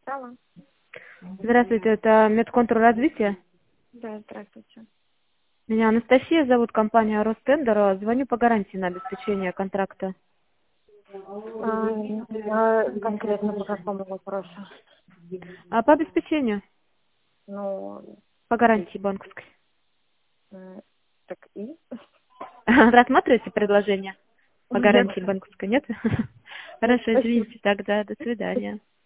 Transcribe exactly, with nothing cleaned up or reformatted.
Алло. Здравствуйте, это медконтур развития. Да, здравствуйте. Меня Анастасия зовут, компания Ростендер. Звоню по гарантии на обеспечение контракта. А, а конкретно по какому вопросу? А по обеспечению, Ну, по гарантии банковской. м, так и? Рассматриваете предложение по Нет. гарантии банковской, нет? Хорошо, Нет, спасибо. извините тогда, до свидания.